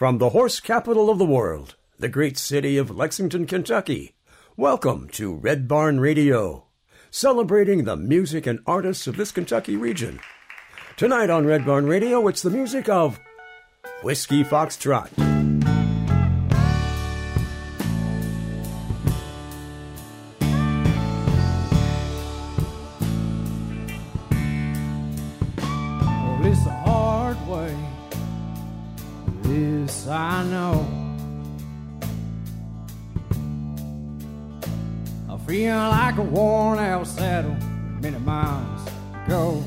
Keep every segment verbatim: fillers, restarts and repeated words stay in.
From the horse capital of the world, the great city of Lexington, Kentucky, welcome to Red Barn Radio, celebrating the music and artists of this Kentucky region. Tonight on Red Barn Radio, it's the music of Whiskey Foxtrot. Well, it's a hard way, this I know. I feel like a worn out saddle, many miles to go.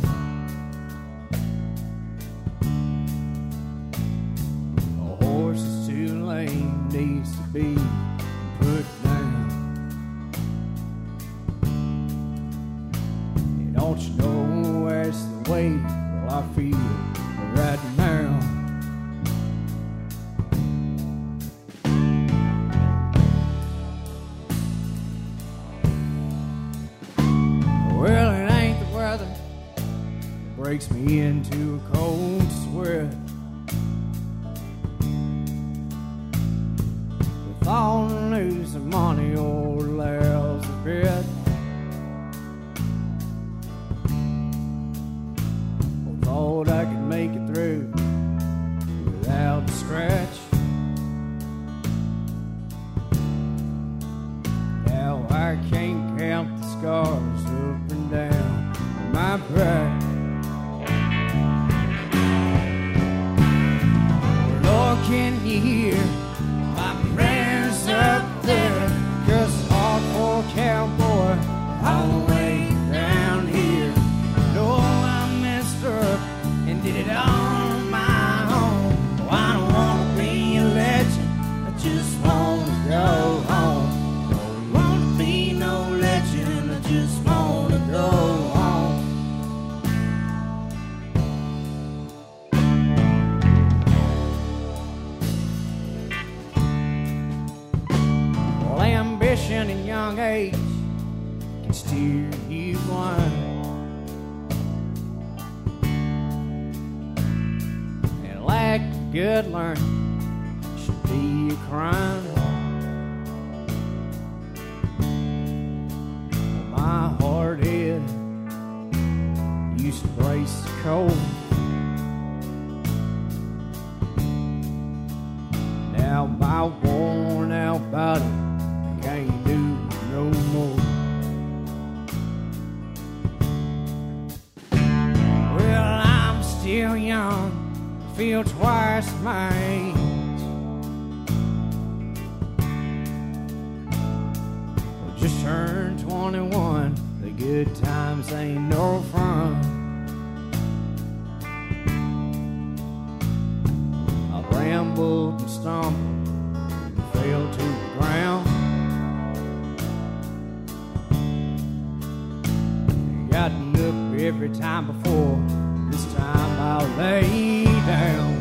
A horse is too lame, needs to be put down. And don't you know that's the way, well, I feel right now. Well, it ain't the weather that breaks me into a cold sweat. With all the news and money, old allows a bit. I thought I could make it through without a scratch. Now I can't count the scars up and down my back. Lord, can you hear my prayers up there? 'Cause it's hard for a cowboy all the way down here. No, I messed up and did it all on my own. Oh, I don't wanna be a legend, I just wanna go home. Don't wanna be no legend, I just wanna go home. Well, ambition in young age can steer you blind. And lack of good learning should be a crime. Well, my hard head used to brace the cold. Now my worn out body can't do no more. Well, I'm still young, feel twice my age. Well, just turned twenty-one, the good times ain't no fun. I rambled and stumbled and fell to the ground. Gotten up every time before, this time I'll lay down.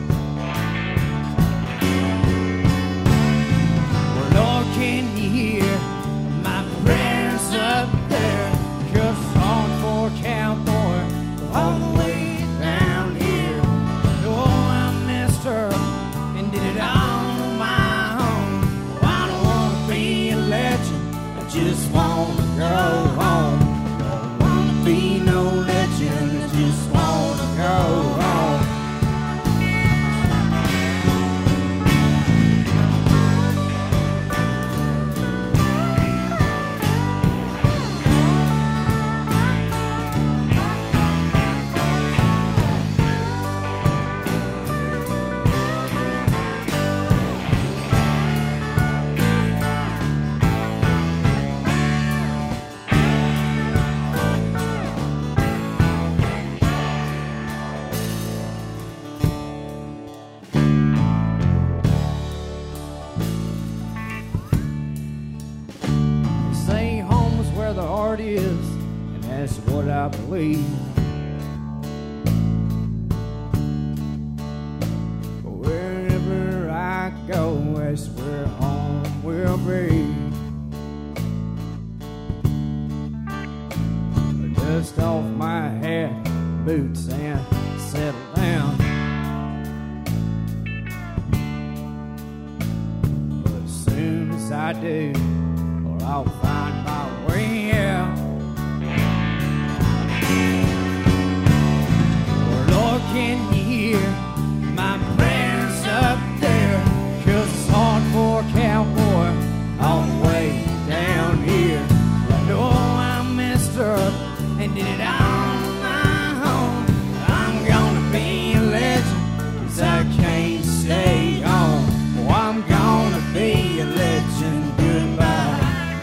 Well, Lord, can you hear my prayers up there? 'Cause it's hard for a cowboy all the way down here. Oh, I messed up and did it all on my own. Oh, I don't wanna be a legend, I just wanna go home. Don't wanna be no legend, I just wanna go home. They say home is where the heart is, and that's what I believe. But wherever I go, that's where home will be. Dust off my hat, boots, and settle down. yes I do, or I'll find my way out. Oh, Lord, can you hear my prayers up there? 'Cause it's hard for a cowboy all the way down here. I know I messed up and did it on my own. I'm gonna be a legend, 'cause I can't stay home. Oh, I'm gonna be a legend. Goodbye.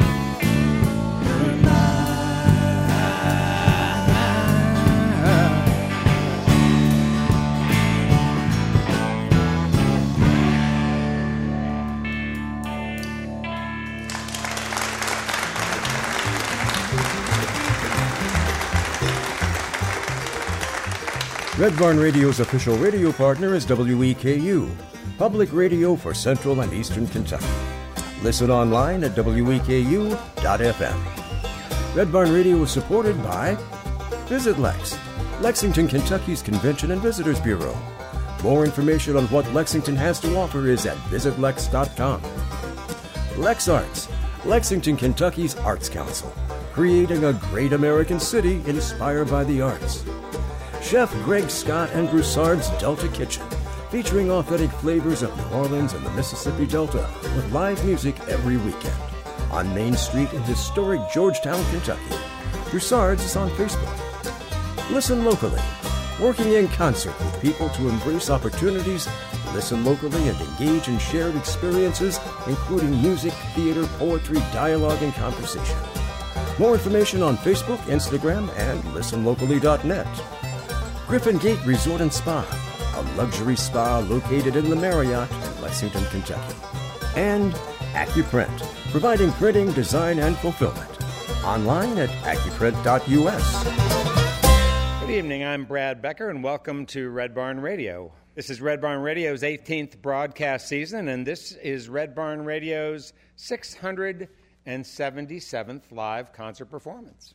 Red Barn Radio's official radio partner is W E K U, public radio for Central and Eastern Kentucky. Listen online at W E K U dot F M. Red Barn Radio is supported by Visit Lex, Lexington, Kentucky's Convention and Visitors Bureau. More information on what Lexington has to offer is at visit lex dot com. Lex Arts, Lexington, Kentucky's Arts Council, creating a great American city inspired by the arts. Chef Greg Scott and Broussard's Delta Kitchen, featuring authentic flavors of New Orleans and the Mississippi Delta with live music every weekend. On Main Street in historic Georgetown, Kentucky. Broussard's is on Facebook. Listen locally, working in concert with people to embrace opportunities, listen locally and engage in shared experiences, including music, theater, poetry, dialogue, and conversation. More information on Facebook, Instagram, and listen locally dot net. Griffin Gate Resort and Spa, a luxury spa located in the Marriott in Lexington, Kentucky. And AccuPrint, providing printing, design, and fulfillment. Online at accuprint dot U S. Good evening, I'm Brad Becker, and welcome to Red Barn Radio. This is Red Barn Radio's eighteenth broadcast season, and this is Red Barn Radio's six hundred seventy-seventh live concert performance.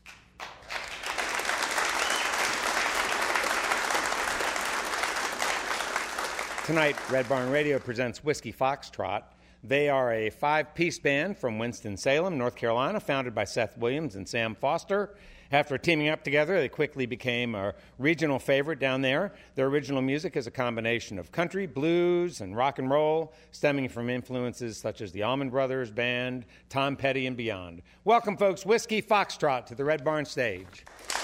Tonight, Red Barn Radio presents Whiskey Foxtrot. They are a five-piece band from Winston-Salem, North Carolina, founded by Seth Williams and Sam Foster. After teaming up together, they quickly became a regional favorite down there. Their original music is a combination of country, blues, and rock and roll, stemming from influences such as the Allman Brothers Band, Tom Petty, and beyond. Welcome, folks, Whiskey Foxtrot to the Red Barn stage.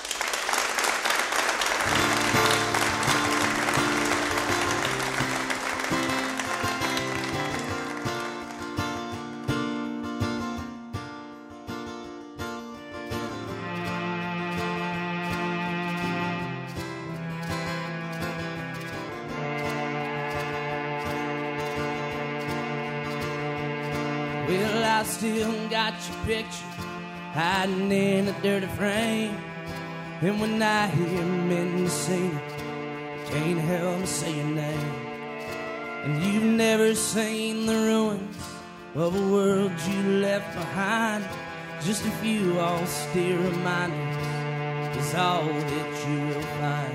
Well, I still got your picture hiding in a dirty frame. And when I hear men sing, I can't help but say your name. And you've never seen the ruins of a world you left behind. Just a few austere reminders is all that you will find.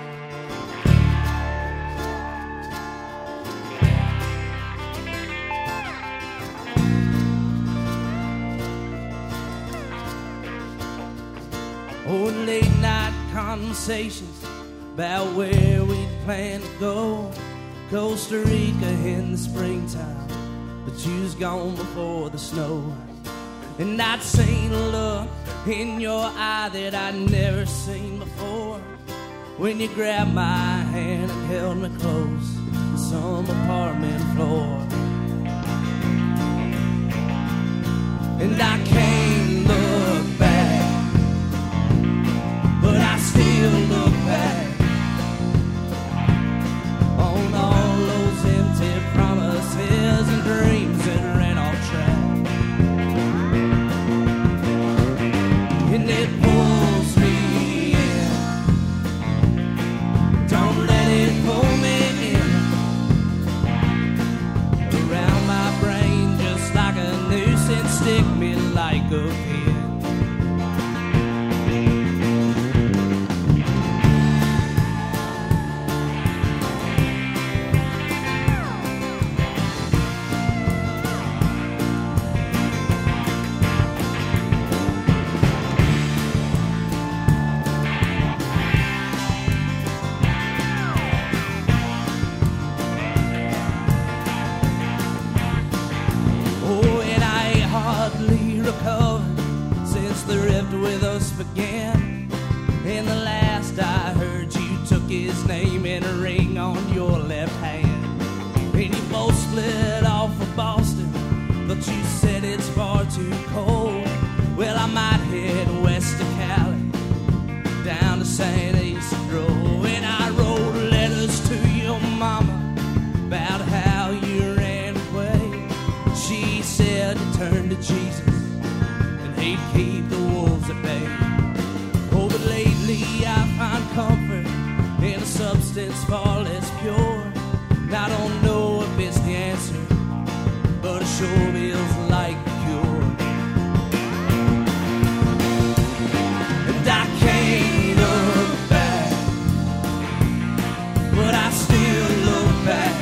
Oh, late night conversations about where we plan to go. Costa Rica in the springtime, but you was gone before the snow. And I'd seen a look in your eye that I'd never seen before, when you grabbed my hand and held me close to some apartment floor. And I can't look back, but I still look back on all those empty promises and dreams that ran off track. And it pulls me in, don't let it pull me in, around my brain just like a noose and stick me like a pin. hardly recovered since the rift with us began. And the last I heard, you took his name in a ring on your left hand. And you both split off for Boston, but you said it's far too cold. Well, I might head west to Cali, down to Saint Isidro. And I wrote letters to your mama about how you ran away. She said to turn to Jesus and he'd keep the wolves at bay. Oh, but lately I find comfort in a substance far less pure. And I don't know if it's the answer, but it sure feels like a cure. And I can't look back, but I still look back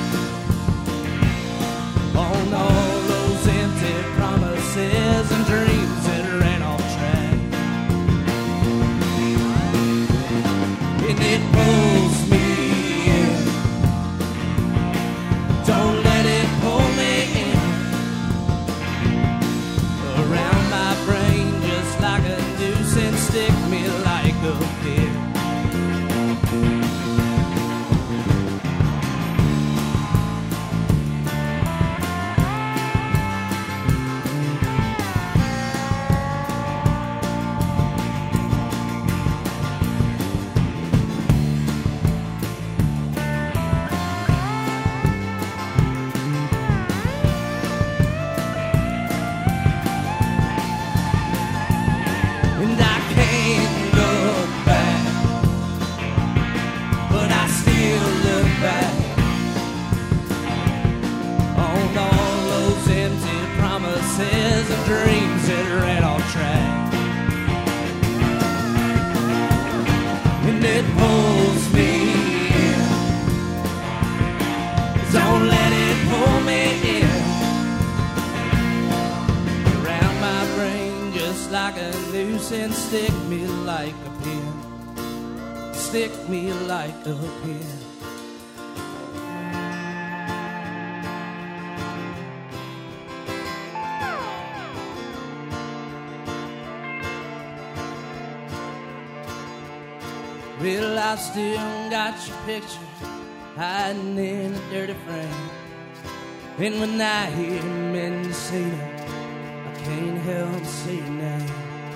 on all those empty promises and dreams that ran off track. And it pulls me in, don't let it pull me in, around my brain just like a noose and stick me like a pin. And I can't look back, but I still look back on all those empty promises and dreams that ran off track. And it pulls me in, don't let it pull me in, around my brain just like a noose and stick me like a pin, stick me like a pin. Well, I still got your picture hiding in a dirty frame. And when I hear Mendocino, I can't help but say your name.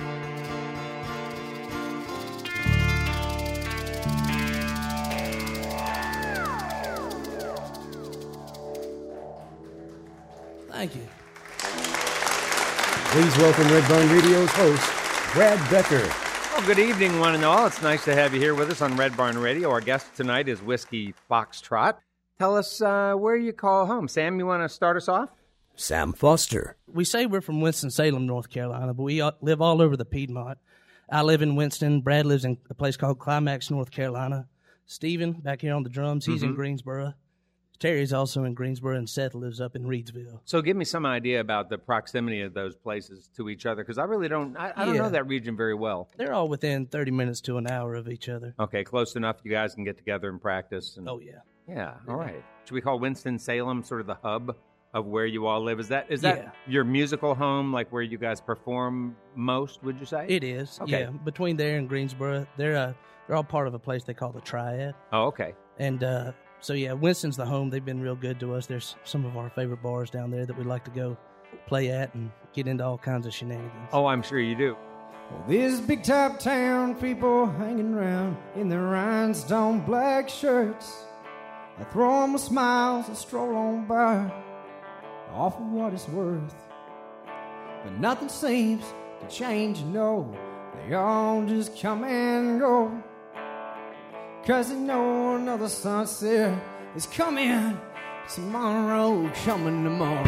Thank you. Please welcome Red Barn Radio's host, Brad Becker. Well, good evening, one and all. It's nice to have you here with us on Red Barn Radio. Our guest tonight is Whiskey Foxtrot. Tell us uh, where you call home. Sam, you want to start us off? Sam Foster. We say we're from Winston-Salem, North Carolina, but we all, live all over the Piedmont. I live in Winston. Brad lives in a place called Climax, North Carolina. Stephen, back here on the drums, he's mm-hmm. in Greensboro. Terry's also in Greensboro, and Seth lives up in Reedsville. So give me some idea about the proximity of those places to each other, because I really don't I, I don't Yeah. know that region very well. They're all within thirty minutes to an hour of each other. Okay, close enough you guys can get together and practice. And, Oh, yeah. yeah, all right. Should we call Winston-Salem sort of the hub of where you all live? Is that is that Yeah. your musical home, like where you guys perform most, would you say? It is, Okay. yeah. Between there and Greensboro, they're uh, they're all part of a place they call the Triad. Oh, okay. And uh, so, yeah, Winston's the home. They've been real good to us. There's some of our favorite bars down there that we like to go play at and get into all kinds of shenanigans. Oh, I'm sure you do. Well, this big top town, people hanging around in their rhinestone black shirts. I throw them a smiles and stroll on by, all for what it's worth. But nothing seems to change, you know. They all just come and go, 'cause they know another sunset is coming tomorrow, coming tomorrow.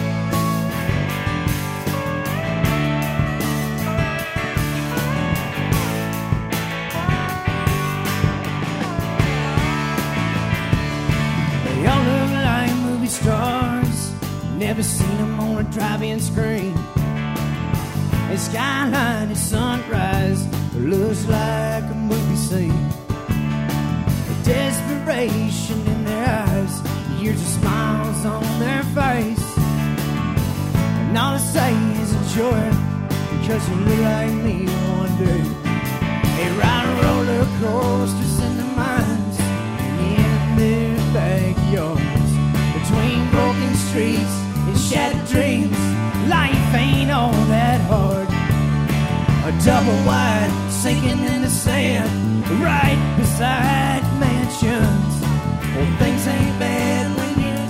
They all look like movie stars, never seen them on a drive-in screen. A skyline at sunrise looks like a movie scene. The desperation in their eyes, years of smiles on their face, and all they say is enjoy it because you look like me one day. They ride roller coasters in the mines, in their backyards, between broken streets and shattered dreams. Life ain't all that hard. A double wide sinking in the sand, right beside mansions. Well, things ain't bad when you're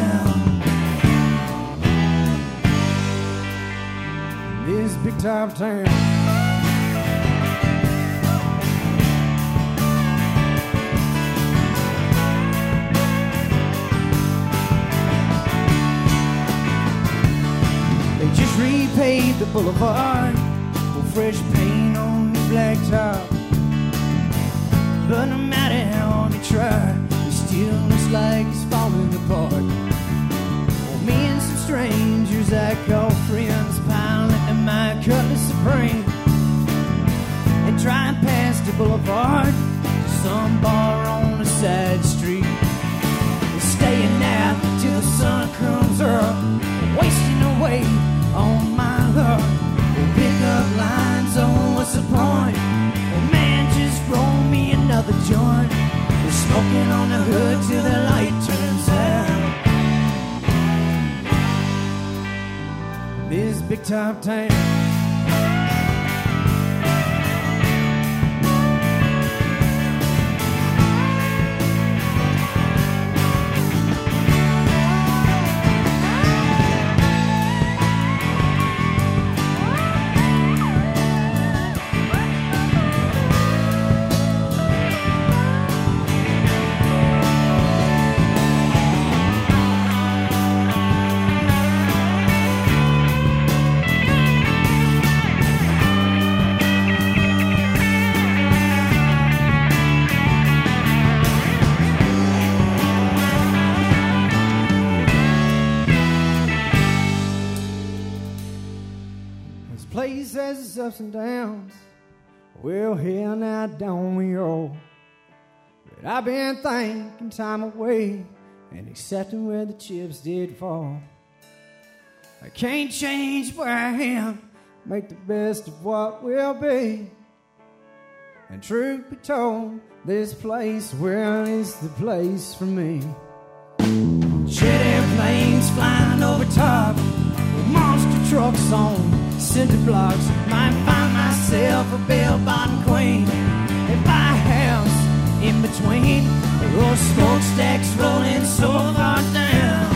down. This big top town. They just repaved the boulevard, with fresh paint on the blacktop. But no matter how hard they try, it still looks like it's falling apart. Well, me and some strangers I call friends pile into my Cutlass Supreme and try and pass the boulevard to some bar on a side street. We're staying out till the sun comes up, wasting away on my luck. We'll pick up lines on what's the point. Oh man, just roll me another joint. We're smoking on the hood till the light turns out. This big top town. Place has its ups and downs. Well, hell, now don't we all? But I've been thinking time away and accepting where the chips did fall. I can't change where I am, make the best of what will be. And truth be told, this place, well, is the place for me. Jet airplanes flying over top, with monster trucks on cinder blocks. Might find myself a bell-bottom queen and buy a house in between those smokestacks rolling so far down.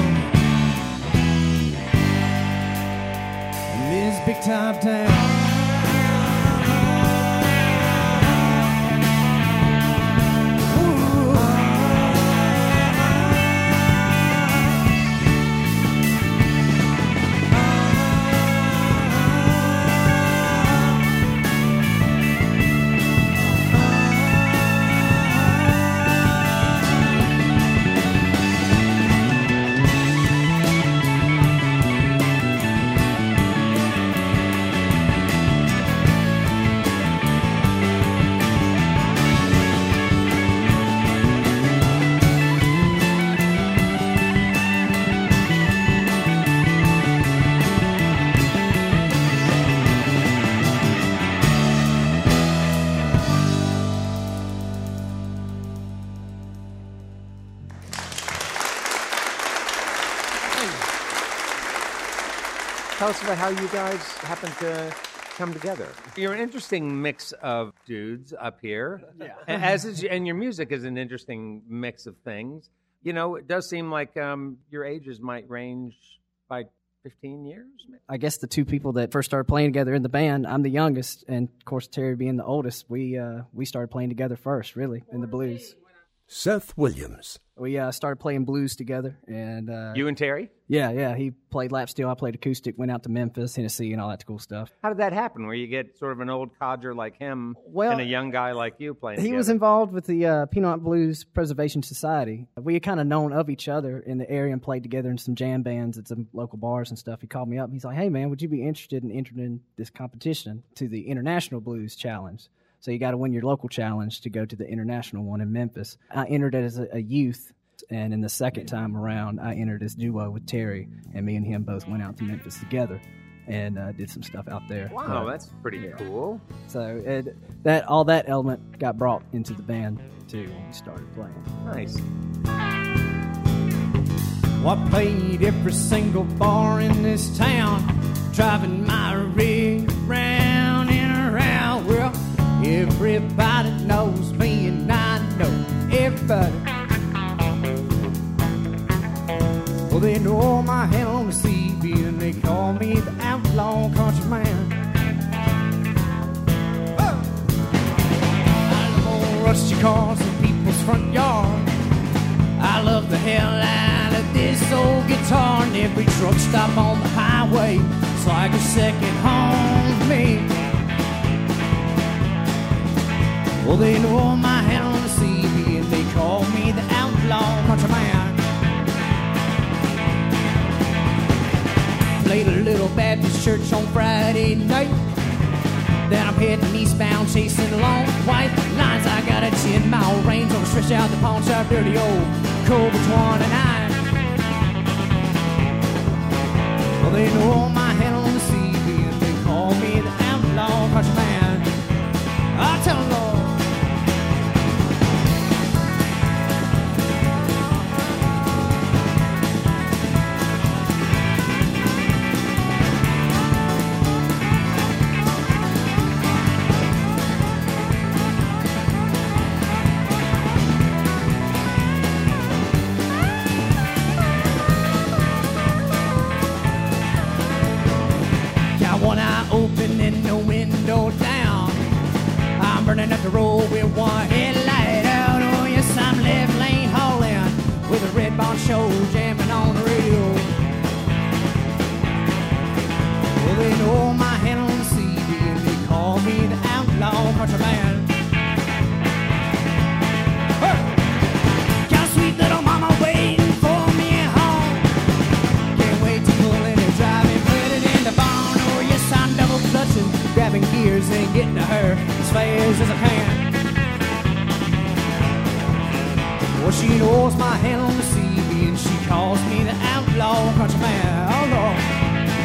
In this big top town. Tell us about how you guys happen to come together. You're an interesting mix of dudes up here. Yeah. As is, and your music is an interesting mix of things. You know, it does seem like um, your ages might range by fifteen years. Maybe? I guess the two people that first started playing together in the band, I'm the youngest, and of course Terry being the oldest, we uh, we started playing together first, really, in the blues. Seth Williams. We uh, started playing blues together, and uh, you and Terry? Yeah, yeah. He played lap steel, I played acoustic. Went out to Memphis, Tennessee, and all that cool stuff. How did that happen? Where you get sort of an old codger like him well, and a young guy like you playing? He together? was involved with the uh, Piedmont Blues Preservation Society. We had kind of known of each other in the area and played together in some jam bands at some local bars and stuff. He called me up. And he's like, "Hey, man, would you be interested in entering this competition to the International Blues Challenge?" So you got to win your local challenge to go to the international one in Memphis. I entered it as a, a youth, and in the second time around, I entered as duo with Terry, and me and him both went out to Memphis together. and uh, did some stuff out there. Wow, But, that's pretty yeah. cool. So it, that all that element got brought into the band too when we started playing. Nice. Well, I played every single bar in this town, driving my rig round and around. Well, everybody knows me and I know everybody. Well, they know my hand on the C V and they call me the outlaw country man. Oh! I love rusty cars in people's front yard. I love the hell out of this old guitar, and every truck stop on the highway, it's like a second home to me. Well, they know my hand on the C V and they call me the outlaw country man. Played a little Baptist church on Friday night. Then I'm heading eastbound, chasing long white lines. I got a ten mile range over, stretch out the pawn shop, dirty old Cobra twenty-nine. Well, they know my hand on the C V and they call me the outlaw country man. I tell them, Lord. One eye open and no window down. I'm burning up the road with one headlight out. Oh yes, I'm left lane hauling with a Red Barn show jamming on the radio. Well, they know my hand on the C D and they call me the outlaw country man. Hey! Got a sweet little mama waiting for me at home. Can't wait to pull in and drive and put it in the barn. I'm double clutching, grabbing gears and getting to her as fast as I can. Well, she knows my hand on the C V and she calls me the outlaw country man. Oh, Lord.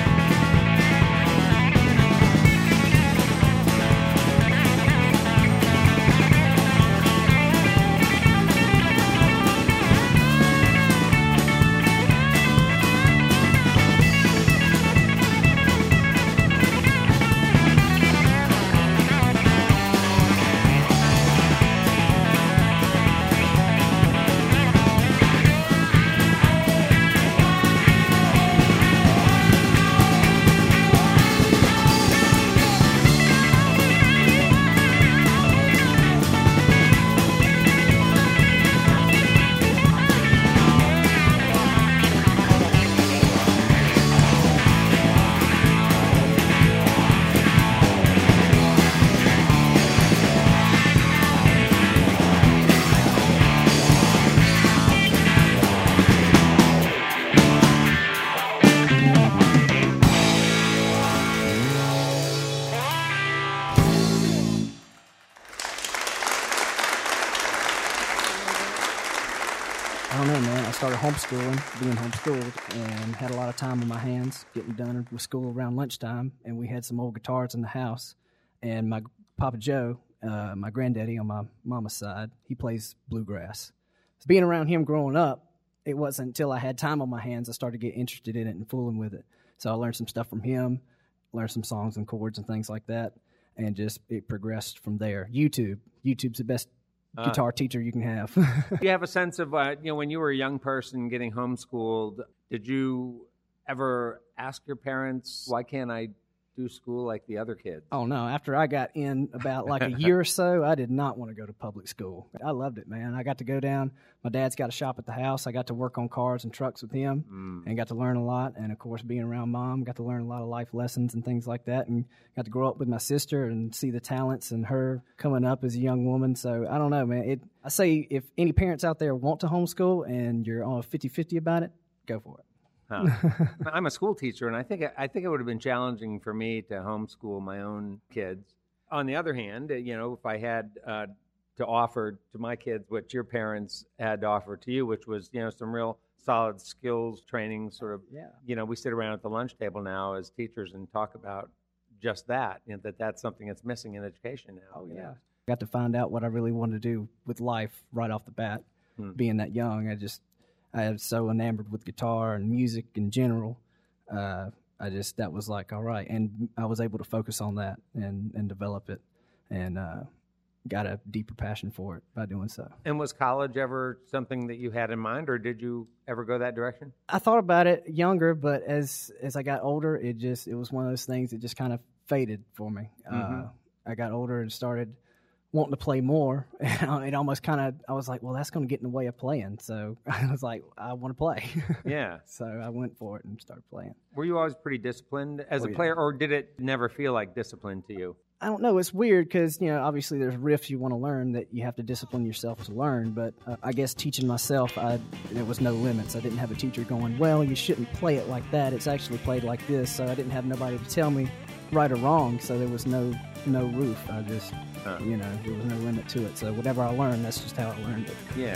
I don't know, man. I started homeschooling, being homeschooled, and had a lot of time on my hands getting done with school around lunchtime. And we had some old guitars in the house. And my Papa Joe, uh, my granddaddy on my mama's side, he plays bluegrass. So being around him growing up, it wasn't until I had time on my hands I started to get interested in it and fooling with it. So I learned some stuff from him, learned some songs and chords and things like that, and just it progressed from there. YouTube. YouTube's the best Uh, guitar teacher you can have. Do you have a sense of, uh, you know, when you were a young person getting homeschooled, did you ever ask your parents, why can't I do school like the other kids? Oh, no. After I got in about like a year or so, I did not want to go to public school. I loved it, man. I got to go down. My dad's got a shop at the house. I got to work on cars and trucks with him mm. and got to learn a lot. And, of course, being around Mom, got to learn a lot of life lessons and things like that. And got to grow up with my sister and see the talents and her coming up as a young woman. So, I don't know, man. It, I say if any parents out there want to homeschool and you're on a fifty-fifty about it, go for it. Huh. I'm a school teacher, and I think I think it would have been challenging for me to homeschool my own kids. On the other hand, you know, if I had uh, to offer to my kids what your parents had to offer to you, which was, you know, some real solid skills training sort of, Yeah. you know, we sit around at the lunch table now as teachers and talk about just that, you know, that that's something that's missing in education now. Oh, you yeah. know. Got to find out what I really wanted to do with life right off the bat. Hmm. Being that young, I just, I was so enamored with guitar and music in general. Uh, I just, that was like, all right. And I was able to focus on that and, and develop it. And uh, got a deeper passion for it by doing so. And was college ever something that you had in mind, or did you ever go that direction? I thought about it younger, but as as I got older, it just it was one of those things that just kind of faded for me. Mm-hmm. Uh, I got older and started wanting to play more. And it almost kind of, I was like, well, that's going to get in the way of playing. So I was like, I want to play. Yeah. So I went for it and started playing. Were you always pretty disciplined as Oh, a yeah. player, or did it never feel like discipline to you? I don't know. It's weird because, you know, obviously there's riffs you want to learn that you have to discipline yourself to learn. But uh, I guess teaching myself, I, there was no limits. I didn't have a teacher going, well, you shouldn't play it like that. It's actually played like this. So I didn't have nobody to tell me right or wrong. So there was no no roof. I just, Huh. you know, there was no limit to it. So whatever I learned, that's just how I learned it. Yeah.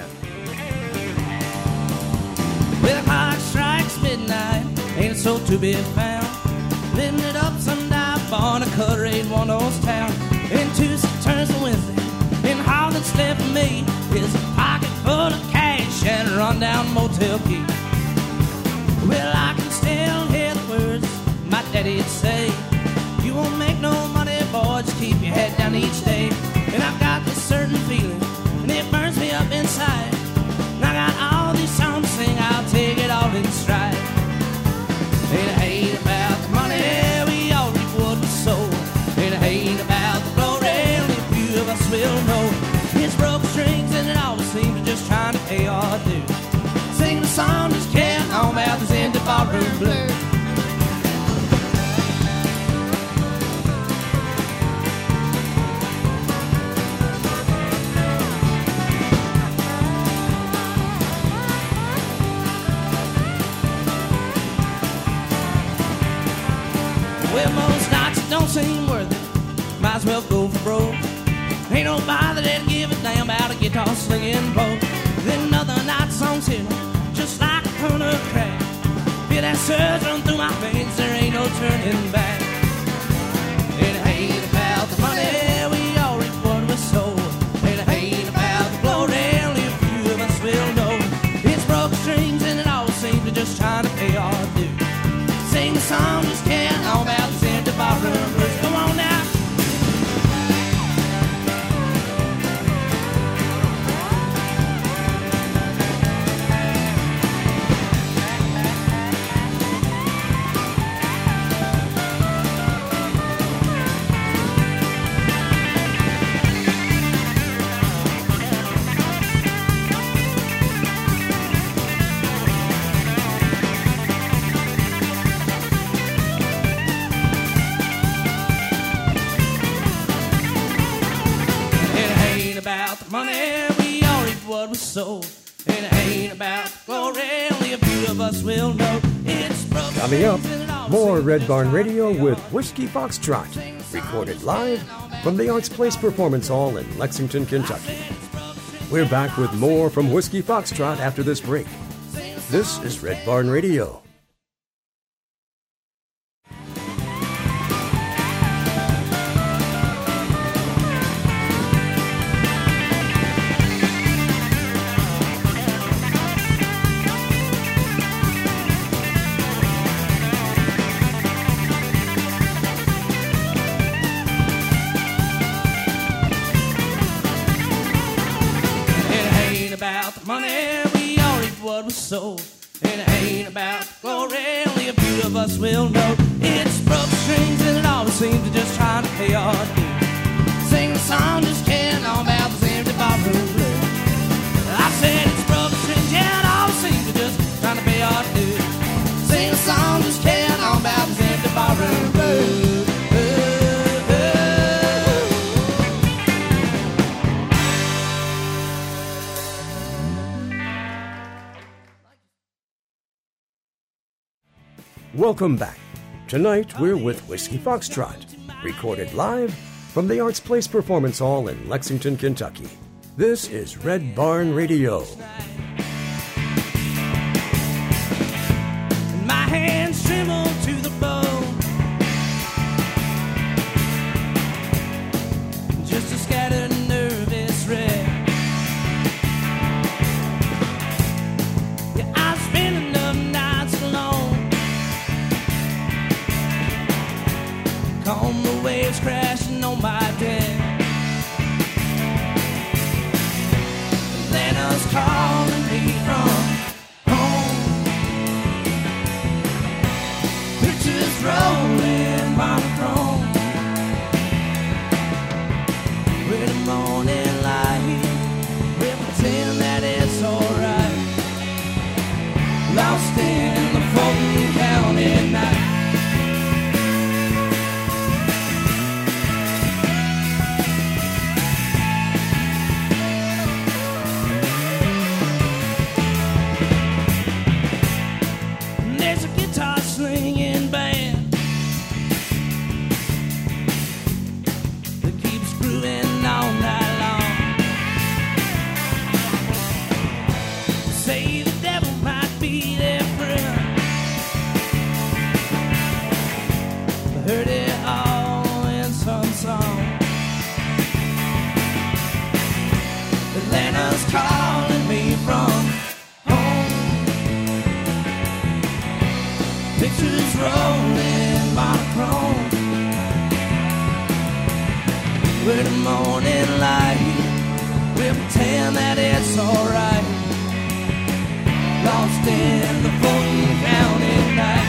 Well, the clock strikes midnight, ain't a soul to be found. Living it up some dive bar in a cutter ain't one of those towns. And Tuesday turns to Wednesday, and all that's left for me is a pocket full of cash and a rundown motel key. Well, I can still hear the words my daddy'd say. You won't make no money, boy, just keep your head down each day. And I've got this certain feeling, and it burns me up inside. And I got all these songs to sing, I'll take it all in stride. It ain't about the money, we all reap what we sow. It ain't about the glory, only a few of us will know. It's broke strings and it always seems to just trying to pay our dues. Sing the song, just can't on about this empty barroom blues. Well, most nights it don't seem worth it. Might as well go for broke. Ain't nobody that give a damn about a guitar slinging boat. Then another night song's hit just like a corner crack. Feel that surge run through my veins, there ain't no turning back. It ain't about the money, we all reap what we sow. It ain't about the glory, only a few of us will know. It's broke strings and it always seems to just trying to pay our dues. Sing the song, just can't all about this empty barroom blues. Come on now. Money, we all reap what we sow. And it ain't about the glory, only a few of us will know. It's broken. Coming up, more Red Barn Radio with Whiskey Foxtrot, recorded live from the Arts Place Performance Hall in Lexington, Kentucky. We're back with more from Whiskey Foxtrot after this break. This is Red Barn Radio. Money, we all reap what we sow. And it ain't about the glory, only a few of us will know. It's broke strings and it always seems to just try to pay our dues. Sing the song, just can't all about this empty barroom blues. I said it's broke strings, yeah, it always seems to just try to pay our dues. Sing the song, just can't all about this empty barroom blues. Welcome back. Tonight we're with Whiskey Foxtrot, recorded live from the Arts Place Performance Hall in Lexington, Kentucky. This is Red Barn Radio. hands tremble to the bone. Just a scattered, nervous wreck. Yeah, I've spent enough nights alone. Calm the waves crashing on my deck. Atlanta's calling me from home. Pictures rolling monochrome. With the morning light, we'll pretend that it's alright. Lost in the Fulton County night. There's a guitar slinging band that keeps grooving all night long. Say the devil might be their friend. I heard it all in some song. Atlanta's calling me from home. Pictures rolling monochrome. With the morning light, we'll pretend that it's alright. Lost in the Fulton County night.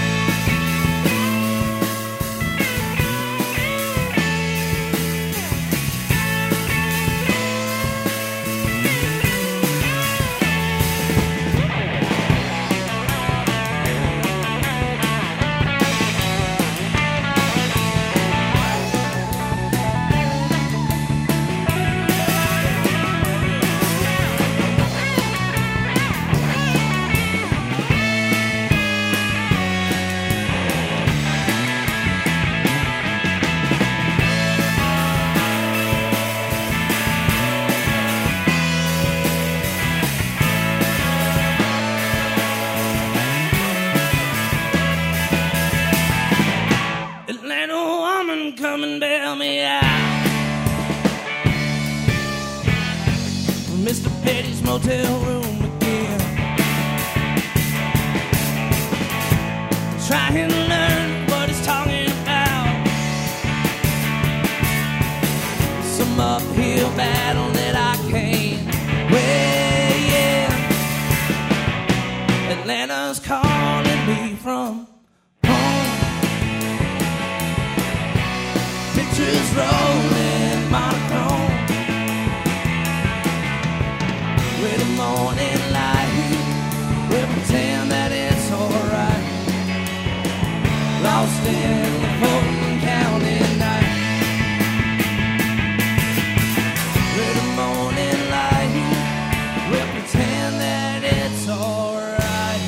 Atlanta woman, come and bail me out from Mister Petty's motel room again. Trying to learn what he's talking about. Some uphill battle that I can't win. Yeah. Atlanta's calling me from home. Pictures rolling monochrome. With the morning light, we'll pretend that it's alright. Lost in the Fulton County night. With the morning light, we'll pretend that it's alright.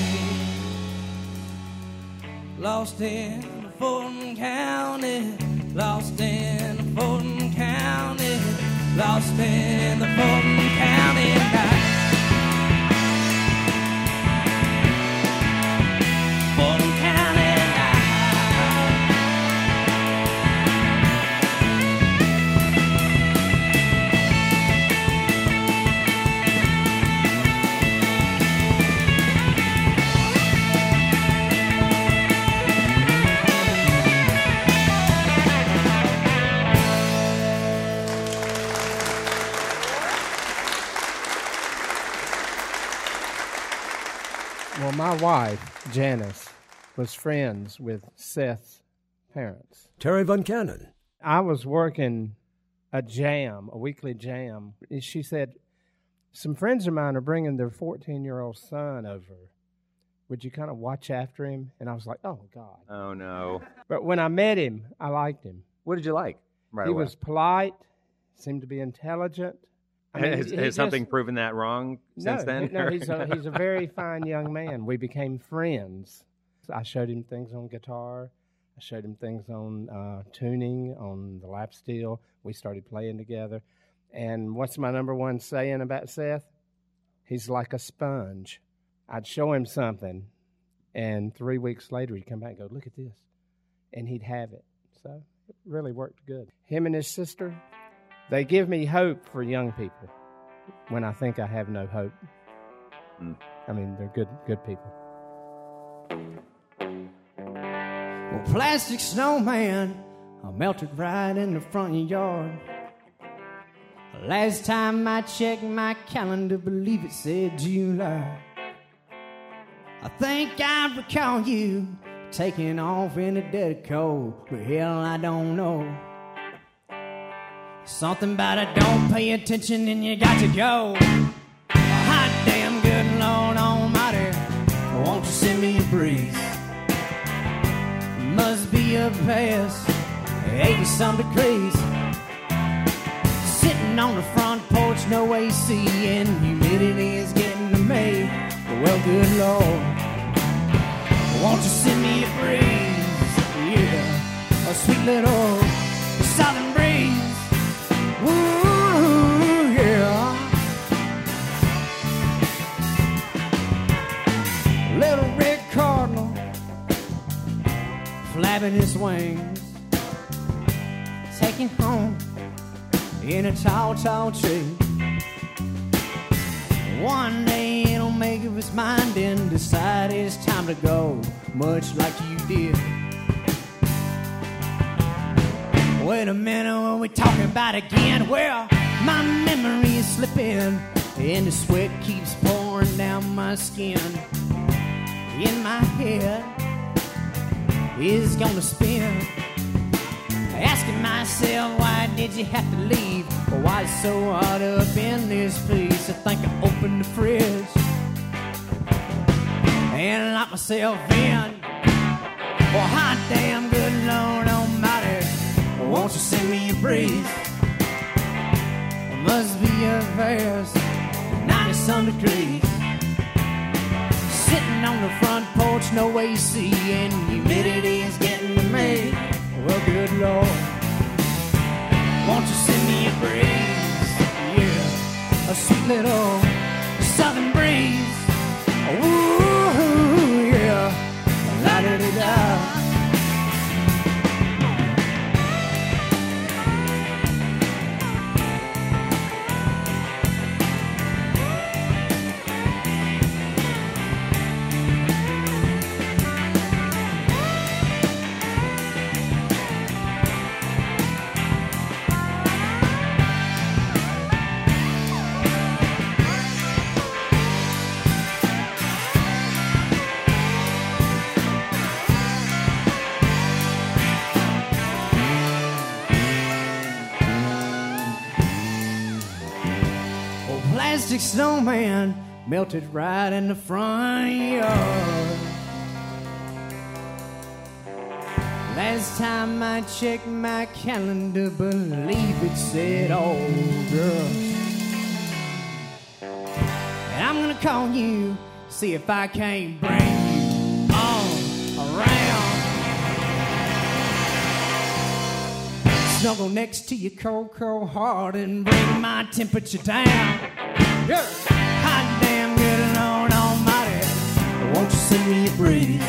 Lost in the Fulton County. Lost in the Fulton County. Lost in the Fulton County night. Fulton County night. Well, my wife, Janice, was friends with Seth's parents. Terry Von Cannon. I was working a jam, a weekly jam. She said, some friends of mine are bringing their fourteen-year-old son over. Would you kind of watch after him? And I was like, oh, God. Oh, no. But when I met him, I liked him. What did you like? Right he away? was polite, seemed to be intelligent. I mean, has he- he has just- something proven that wrong since no, then? No, he's a, he's a very fine young man. We became friends. I showed him things on guitar. I showed him things on uh, tuning, on the lap steel. We started playing together. And what's my number one saying about Seth? He's like a sponge. I'd show him something, And three weeks later, he'd come back and go, look at this. And he'd have it. So it really worked good. Him and his sister, they give me hope for young people when I think I have no hope. Mm. I mean, they're good, good people. Well, plastic snowman, I melted right in the front of your yard. Last time I checked my calendar, believe it said July. I think I recall you taking off in the dead of cold, but hell, I don't know. Something about it, don't pay attention and you got to go. Hot damn good Lord Almighty, won't you send me a breeze? Must be a past eighty some degrees. Sitting on the front porch, no A C, and humidity is getting to me. Well, good Lord, won't you send me a breeze? Yeah, a sweet little southern breeze. Ooh, yeah. Little red cardinal flapping his wings, taking home in a tall, tall tree. One day it'll make up its mind and decide it's time to go, much like you did. Wait a minute, what are we talking about again? Well, my memory is slipping and the sweat keeps pouring down my skin. In my head is gonna spin, asking myself, why did you have to leave? Or why it's so hot up in this place? I think I opened the fridge and locked myself in. Well, hot damn good Lord Almighty, won't you send me a breeze? It must be a vast ninety some degrees. Sitting on the front porch, no A C, and humidity is getting to me. Well, good Lord, won't you send me a breeze? Yeah, a sweet little southern breeze. Ooh, yeah, la-da-da-da. Plastic snowman melted right in the front yard. Last time I checked my calendar, believe it said, oh girl. And I'm gonna call you, see if I can't bring you on around. Snuggle next to your cold, cold heart and bring my temperature down. Yeah. Hot damn good Lord Almighty, won't you send me a breeze?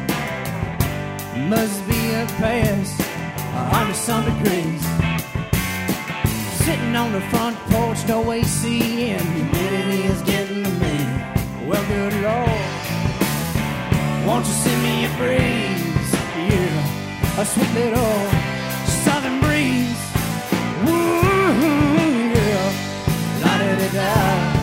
Must be a past a hundred some degrees. Sitting on the front porch, no A C, and humidity is getting to me. Well, good Lord, won't you send me a breeze? Yeah, a sweet little southern breeze. Woo, yeah, la-da-da-da.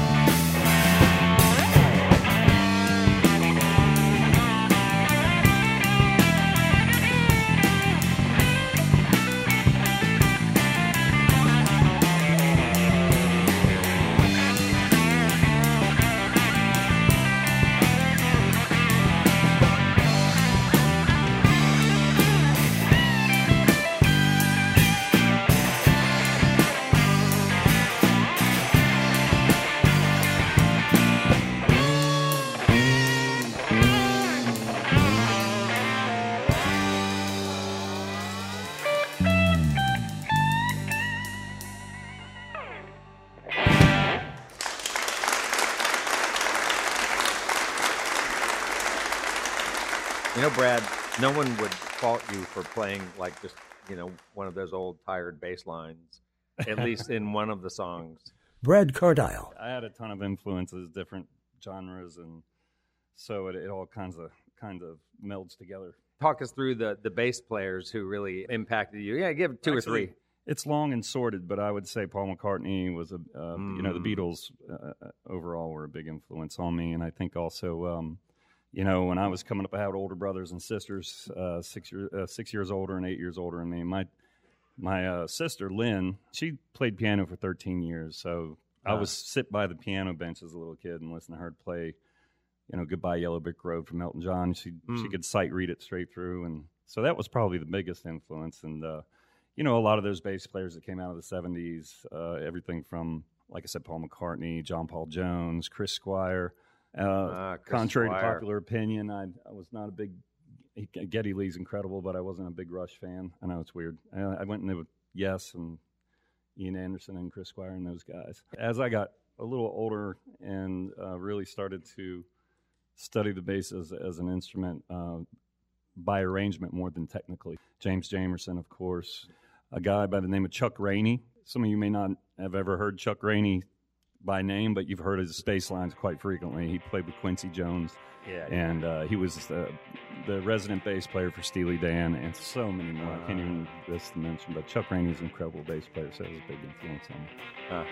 You know, Brad, no one would fault you for playing like just, you know, one of those old tired bass lines, at least in one of the songs. Brad Cardile. I had a ton of influences, different genres, and so it, it all kinds of kind of melds together. Talk us through the, the bass players who really impacted you. Yeah, give two Actually, or three. It's long and sorted, but I would say Paul McCartney was a, uh, Mm. you know, the Beatles uh, overall were a big influence on me, and I think also, um, you know, when I was coming up, I had older brothers and sisters, uh, six years uh, six years older and eight years older than me. My my uh, sister Lynn, she played piano for thirteen years, so I Wow. was sit by the piano bench as a little kid and listen to her play, you know, Goodbye Yellow Brick Road from Elton John. She Mm. she could sight read it straight through, and so that was probably the biggest influence. And uh, you know, a lot of those bass players that came out of the seventies, uh, everything from, like I said, Paul McCartney, John Paul Jones, Chris Squire. Uh, Ah, Chris contrary Squire. to popular opinion, I, I was not a big. Geddy Lee's incredible, but I wasn't a big Rush fan. I know it's weird. I, I went into Yes and Ian Anderson and Chris Squire and those guys. As I got a little older and uh, really started to study the bass as, as an instrument uh, by arrangement more than technically. James Jamerson, of course. A guy by the name of Chuck Rainey. Some of you may not have ever heard Chuck Rainey by name, but you've heard his bass lines quite frequently. He played with Quincy Jones, Yeah, and uh, he was the, the resident bass player for Steely Dan, and so many more. I can't even just mention, but Chuck Rainey is an incredible bass player, so it was a big influence on me. Uh,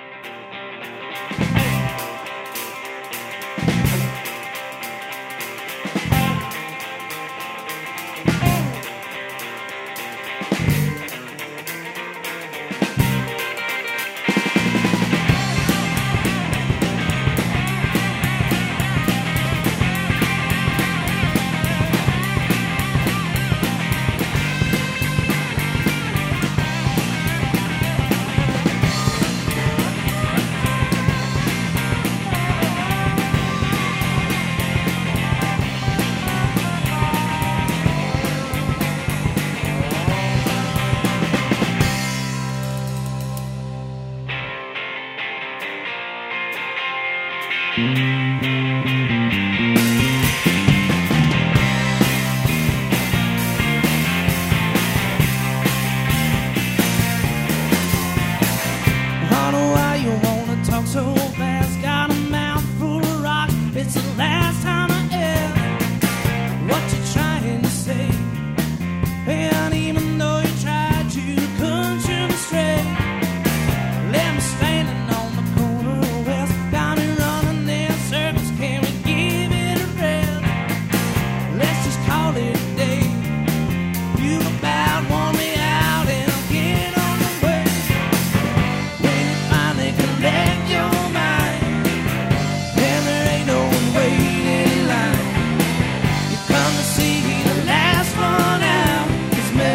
I know why you wanna talk so fast. Got a mouth full of rock. It's the last time I ask what you trying to say. And even though you tried to, you couldn't shoot me straight. Left me standing on the corner of West. Got me running in circles. Can we give it a rest? Let's just call it a day. You about wore me out and I'll get on the way. When you finally collect your mind, and there ain't no one waiting in line, you come to see the last one out is me.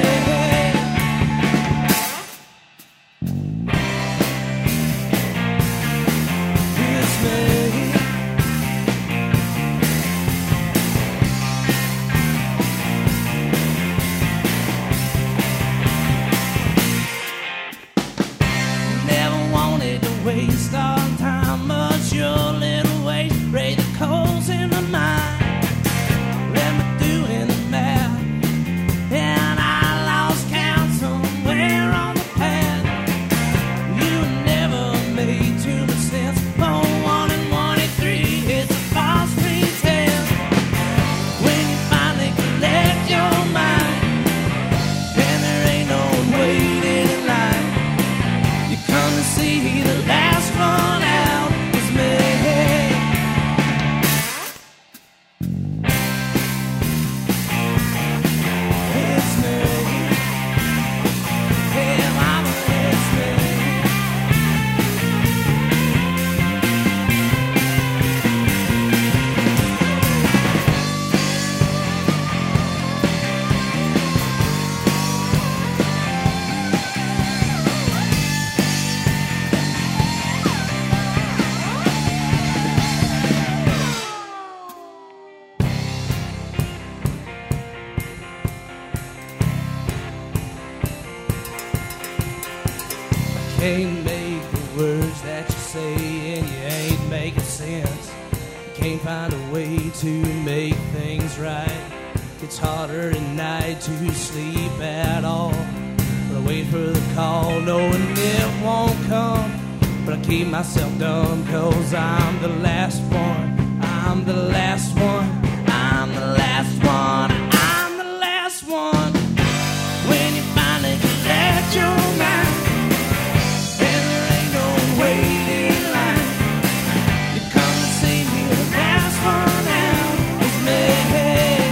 It's me. Never wanted to waste our time, but your little ways raise the coals in my mind. Let me do in the math, and I lost count somewhere on the path. You never made too much sense. For one and one and three, it's a false pretense. When you finally collect your mind, and there ain't no one waiting in line, you come to see the last one out is me. It's me. Hey, mama, it's me. Can't make the words that you say, and you ain't making sense. You can't find a way to make things right. It's harder at night to sleep at all. But I wait for the call, knowing it won't come. But I keep myself dumb, cause I'm the last one. I'm the last one. I'm the last one. I'm the last one. When you finally get at your mind, and there ain't no waiting line, you come to see me, the last one out is me.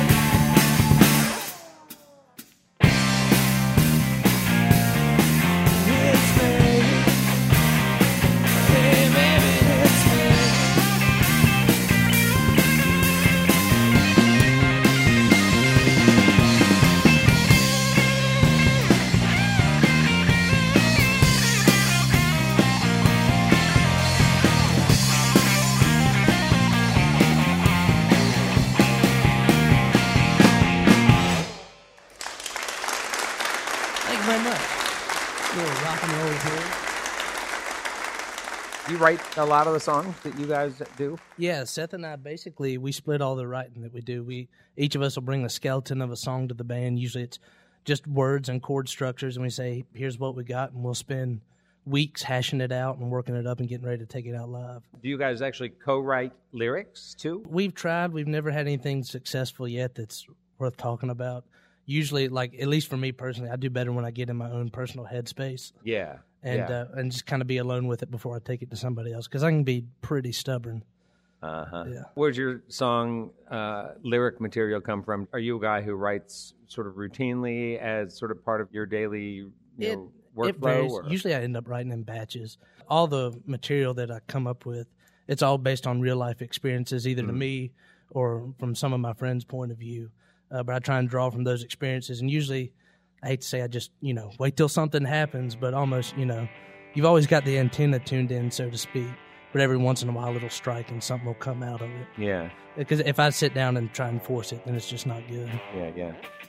You write a lot of the songs that you guys do? Yeah, Seth and I basically, we split all the writing that we do. We each of us will bring a skeleton of a song to the band. Usually it's just words and chord structures, and we say, here's what we got, and we'll spend weeks hashing it out and working it up and getting ready to take it out live. Do you guys actually co-write lyrics, too? We've tried. We've never had anything successful yet that's worth talking about. Usually, like, at least for me personally, I do better when I get in my own personal headspace. Yeah. And yeah. uh, and just kind of be alone with it before I take it to somebody else, because I can be pretty stubborn. Uh-huh. Yeah. Where's your song uh, lyric material come from? Are you a guy who writes sort of routinely as sort of part of your daily you it, know, workflow? It varies. Or? Usually I end up writing in batches. All the material that I come up with, it's all based on real-life experiences, either mm-hmm. to me or from some of my friends' point of view. Uh, but I try and draw from those experiences, and usually, I hate to say I just, you know, wait till something happens, but almost, you know, you've always got the antenna tuned in, so to speak, but every once in a while it'll strike and something will come out of it. Yeah. Because if I sit down and try and force it, then it's just not good. Yeah, yeah.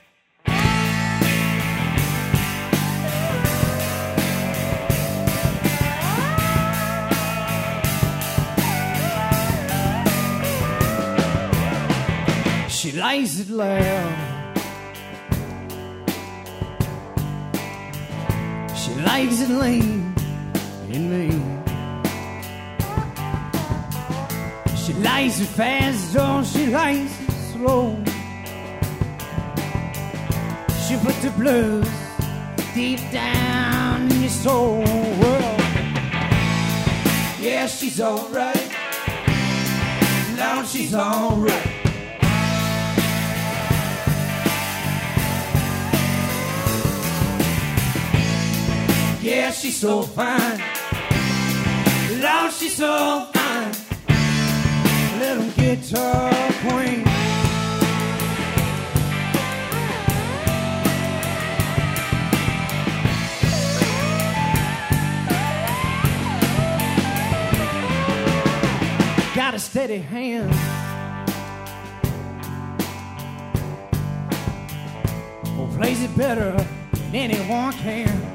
She lays it loud. She lays it lean in me. She lays it fast or she lays it slow. She put the blues deep down in your soul. Well, yeah, she's alright. Now she's alright. Yeah, she's so fine. Lord, she's so fine. Little guitar queen. Got a steady hand. Oh, plays it better than anyone can.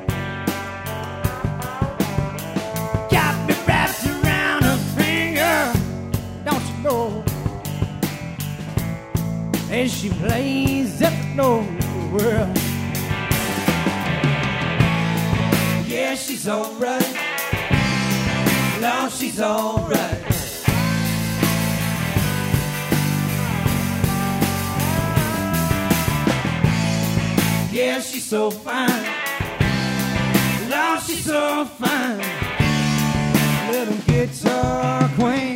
As she plays every note in the world. Yeah, she's alright. Lord, she's alright. Yeah, she's so fine. Lord, she's so fine. Little guitar queen.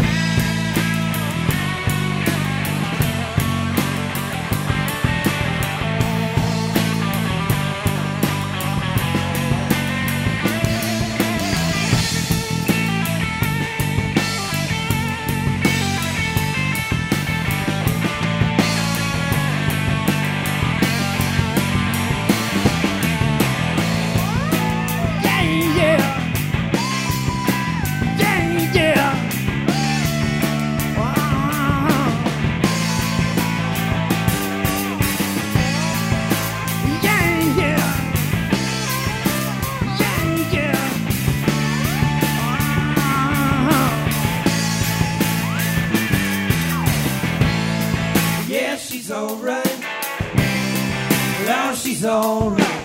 now she's alright.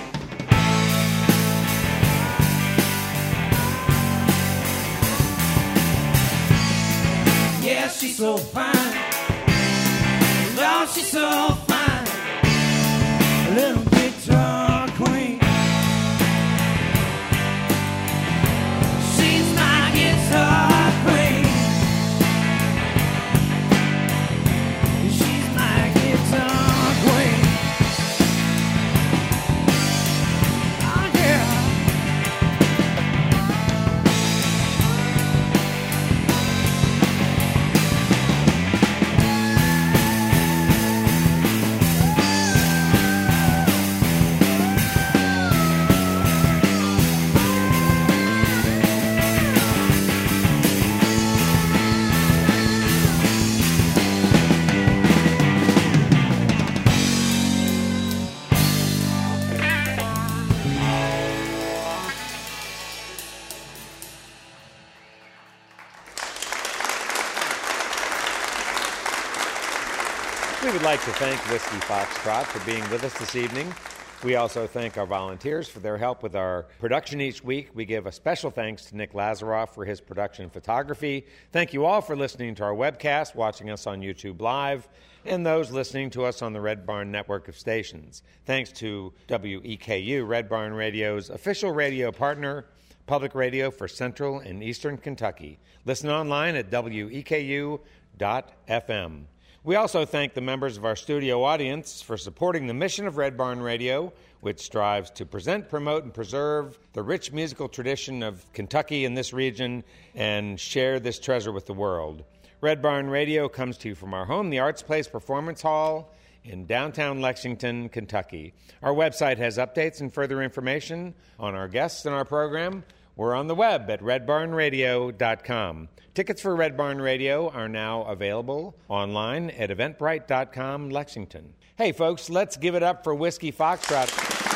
Yeah, she's so fine. Oh, she's so fine. A little guitar queen. She's my guitar queen. She's my guitar queen. Oh, yeah. We would like to thank Whiskey Foxtrot for being with us this evening. We also thank our volunteers for their help with our production each week. We give a special thanks to Nick Lazaroff for his production and photography. Thank you all for listening to our webcast, watching us on YouTube Live, and those listening to us on the Red Barn network of stations. Thanks to W E K U, Red Barn Radio's official radio partner, public radio for Central and Eastern Kentucky. Listen online at W E K U dot F M. We also thank the members of our studio audience for supporting the mission of Red Barn Radio, which strives to present, promote, and preserve the rich musical tradition of Kentucky in this region and share this treasure with the world. Red Barn Radio comes to you from our home, the Arts Place Performance Hall in downtown Lexington, Kentucky. Our website has updates and further information on our guests and our program. We're on the web at red barn radio dot com. Tickets for Red Barn Radio are now available online at eventbrite dot com Lexington. Hey, folks, let's give it up for Whiskey Foxtrot.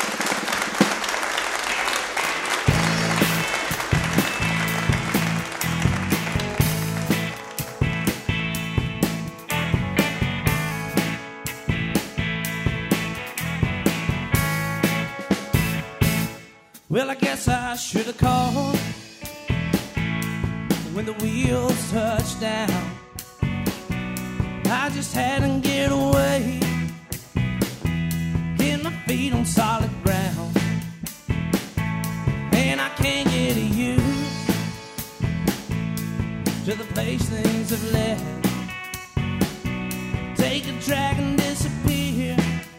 Well, I guess I should have called when the wheels touched down. I just had to get away, get my feet on solid ground. And I can't get used to the place things have led. Take a drag and disappear,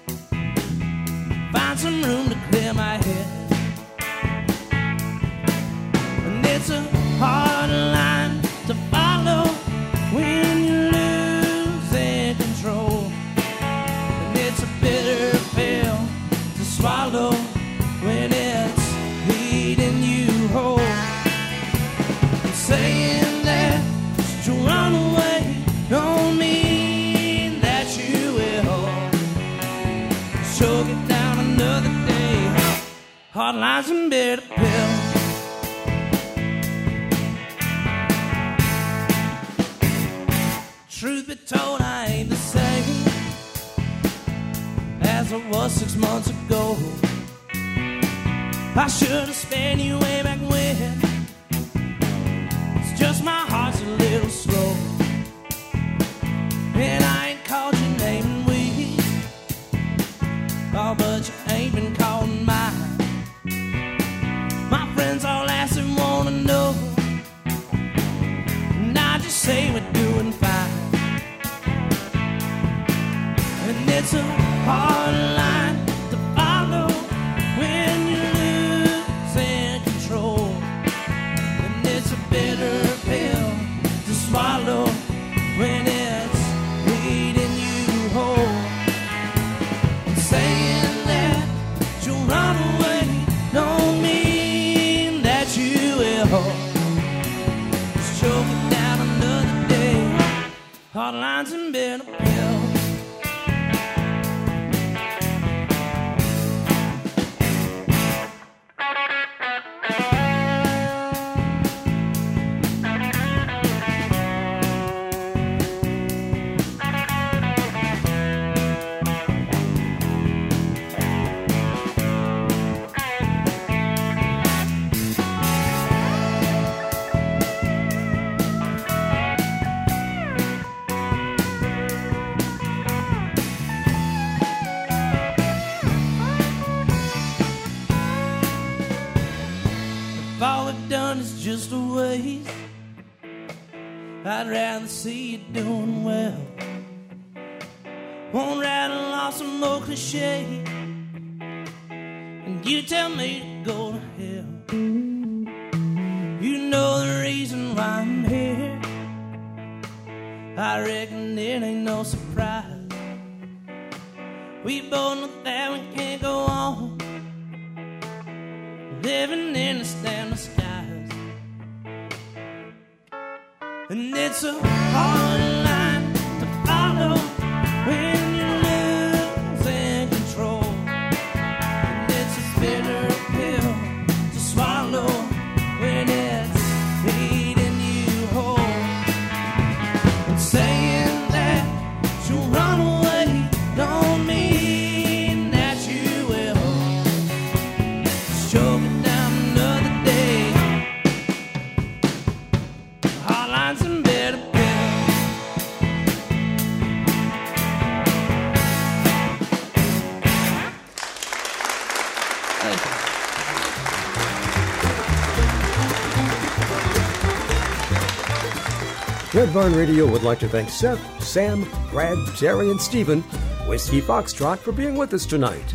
find some room to clear my head. It's a hard line to follow when you're losing control. And it's a bitter pill to swallow when it's leading you home. And saying that to run away don't mean that you will. Choke it down another day. Hard lines and bitter pills. Truth be told, I ain't the same as I was six months ago. I should have spared you way back when. It's just my heart's a little slow, and I ain't called your name in weeks. Oh, but you ain't been calling mine. My friends all ask and wanna know, and I just say we're doing fine. And it's a hard line to follow when you're losing control. And it's a bitter pill to swallow when it's leading you home. And saying that just a waste. I'd rather see you doing well. Won't rattle off some more cliche, and you tell me to go to hell. You know the reason why I'm here. I reckon it ain't no surprise. We both know that we can't go on living in the standard skies. And it's a hard line to follow when you're losing control. And it's a bitter pill to swallow when it's eating you whole. And saying that you'll run away don't mean that you will. Just choke it down another day. Hard lines and bitter pills. Thank you. Red Barn Radio would like to thank Seth, Sam, Brad, Terry, and Stephen, Whiskey Foxtrot, for being with us tonight.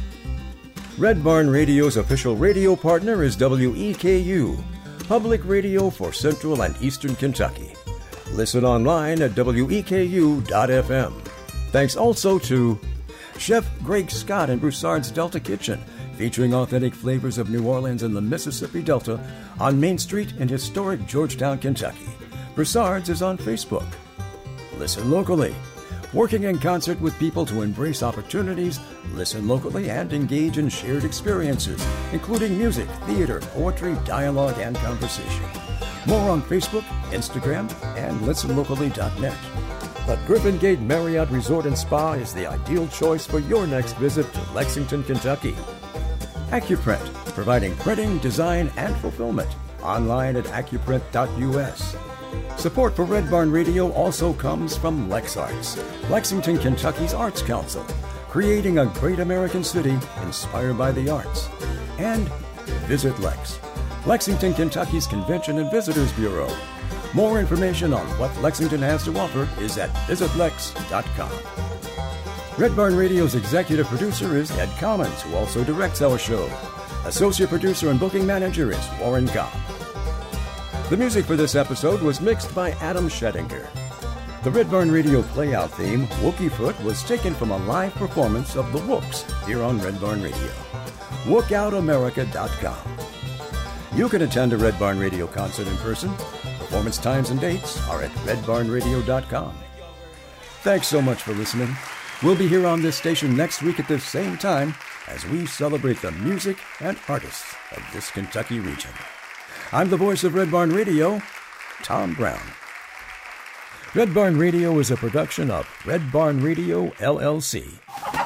Red Barn Radio's official radio partner is W E K U, public radio for Central and Eastern Kentucky. Listen online at W E K U dot F M. Thanks also to Chef Greg Scott and Broussard's Delta Kitchen, featuring authentic flavors of New Orleans and the Mississippi Delta on Main Street in historic Georgetown, Kentucky. Broussard's is on Facebook. Listen locally. Working in concert with people to embrace opportunities, listen locally, and engage in shared experiences, including music, theater, poetry, dialogue, and conversation. More on Facebook, Instagram, and listen locally dot net. The Griffin Gate Marriott Resort and Spa is the ideal choice for your next visit to Lexington, Kentucky. AccuPrint, providing printing, design, and fulfillment. Online at accuprint dot U S. Support for Red Barn Radio also comes from LexArts, Lexington, Kentucky's Arts Council, creating a great American city inspired by the arts. And Visit Lex, Lexington, Kentucky's Convention and Visitors Bureau. More information on what Lexington has to offer is at visit lex dot com. Red Barn Radio's executive producer is Ed Commons, who also directs our show. Associate producer and booking manager is Warren Gobb. The music for this episode was mixed by Adam Schettinger. The Red Barn Radio playout theme, Wookie Foot, was taken from a live performance of the Wooks here on Red Barn Radio. wook out america dot com. You can attend a Red Barn Radio concert in person. Performance times and dates are at red barn radio dot com. Thanks so much for listening. We'll be here on this station next week at the same time as we celebrate the music and artists of this Kentucky region. I'm the voice of Red Barn Radio, Tom Brown. Red Barn Radio is a production of Red Barn Radio, L L C.